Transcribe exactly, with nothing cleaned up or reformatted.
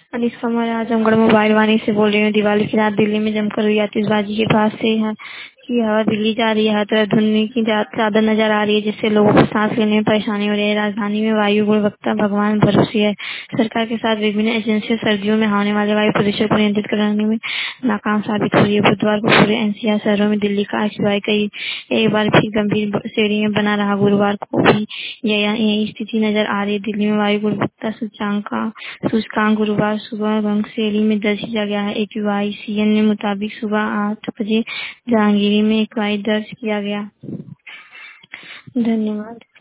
Anis Qamar Azamgarh mobile Vani से बोल रही हूँ। दिवाली की रात दिल्ली में जमकर हुई आतिशबाजी के पास से है की हवा दिल्ली जा रही है। हर तरफ धुंधली की जा- चादर नजर आ रही है, जिससे लोगों को सांस लेने में परेशानी हो रही है। राजधानी में वायु गुणवत्ता भगवान भरोसे है। सरकार के साथ विभिन्न एजेंसियां सर्दियों में होने वाले वायु प्रदूषण को नियंत्रित करने में नाकाम साबित हो रही है। बुधवार को पूरे एनसीआर शहरों में दिल्ली का एक्सवाई कई एक बार फिर गंभीर श्रेणी में बना रहा। गुरुवार को भी यह यही स्थिति नजर आ रही है। दिल्ली में वायु गुणवत्ता सूचकांक का सूचकांक गुरुवार सुबह रंग श्रेणी में दर्ज किया गया है। एक्यूआई सीएन के मुताबिक सुबह आठ बजे जहांगीर में एक्यूआई दर्ज किया गया। धन्यवाद।